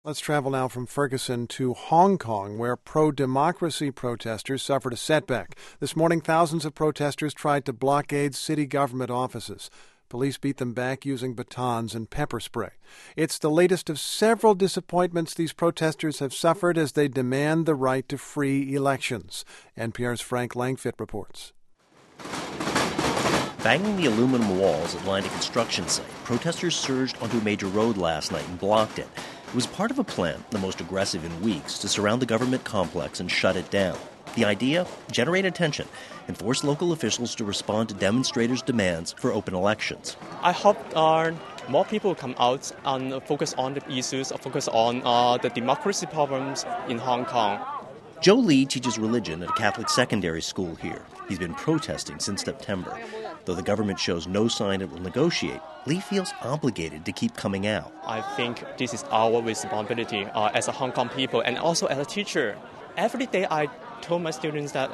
Let's travel now from Ferguson to Hong Kong, where pro-democracy protesters suffered a setback. This morning, thousands of protesters tried to blockade city government offices. Police beat them back using batons and pepper spray. It's the latest of several disappointments these protesters have suffered as they demand the right to free elections. NPR's Frank Langfitt reports. Banging the aluminum walls that lined a construction site, protesters surged onto a major road last night and blocked it. It was part of a plan, the most aggressive in weeks, to surround the government complex and shut it down. The idea? Generate attention and force local officials to respond to demonstrators' demands for open elections. I hope more people come out and focus on the issues, focus on the democracy problems in Hong Kong. Joe Lee teaches religion at a Catholic secondary school here. He's been protesting since September. Though the government shows no sign it will negotiate, Lee feels obligated to keep coming out. I think this is our responsibility as a Hong Kong people and also as a teacher. Every day I tell my students that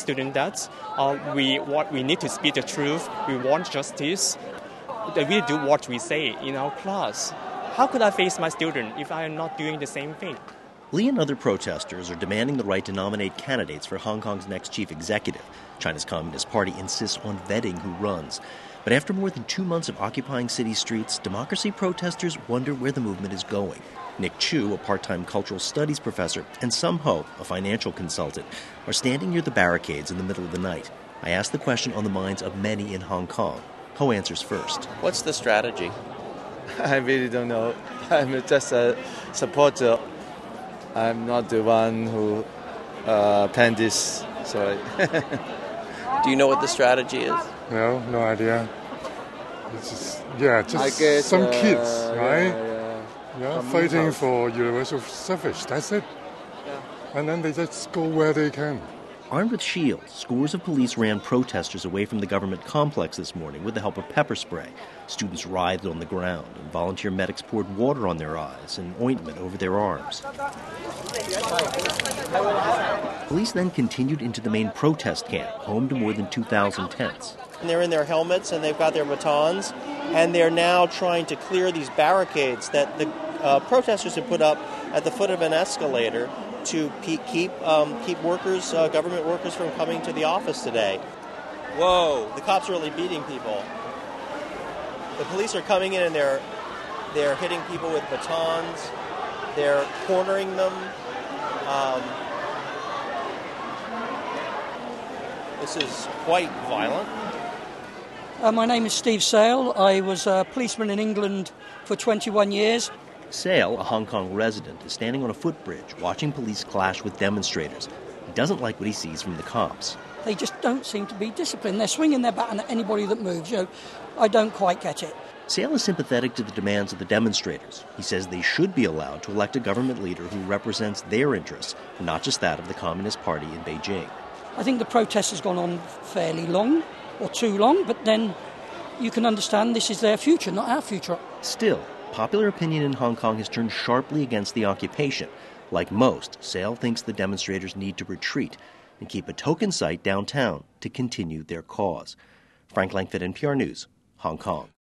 we need to speak the truth. We want justice. That we do what we say in our class. How could I face my student if I am not doing the same thing? Lee and other protesters are demanding the right to nominate candidates for Hong Kong's next chief executive. China's Communist Party insists on vetting who runs. But after more than 2 months of occupying city streets, democracy protesters wonder where the movement is going. Nick Chu, a part-time cultural studies professor, and Sum Ho, a financial consultant, are standing near the barricades in the middle of the night. I asked the question on the minds of many in Hong Kong. Ho answers first. What's the strategy? I really don't know. I'm just a supporter. I'm not the one who planned this. Sorry. Do you know what the strategy is? No idea. It's just some kids, right? Yeah, fighting for universal suffrage. That's it. Yeah. And then they just go where they can. Armed with shields, scores of police ran protesters away from the government complex this morning with the help of pepper spray. Students writhed on the ground, and volunteer medics poured water on their eyes and ointment over their arms. Police then continued into the main protest camp, home to more than 2,000 tents. And they're in their helmets and they've got their batons, and they're now trying to clear these barricades that the protesters have put up at the foot of an escalator to keep workers, government workers, from coming to the office today. Whoa, the cops are really beating people. The police are coming in and they're hitting people with batons. They're cornering them. This is quite violent. My name is Steve Sale. I was a policeman in England for 21 years. Sale, a Hong Kong resident, is standing on a footbridge watching police clash with demonstrators. He doesn't like what he sees from the cops. They just don't seem to be disciplined. They're swinging their baton at anybody that moves. I don't quite get it. Sale is sympathetic to the demands of the demonstrators. He says they should be allowed to elect a government leader who represents their interests, not just that of the Communist Party in Beijing. I think the protest has gone on fairly long, or too long, but then you can understand this is their future, not our future. Still, popular opinion in Hong Kong has turned sharply against the occupation. Like most, Sale thinks the demonstrators need to retreat and keep a token site downtown to continue their cause. Frank Langfitt, NPR News, Hong Kong.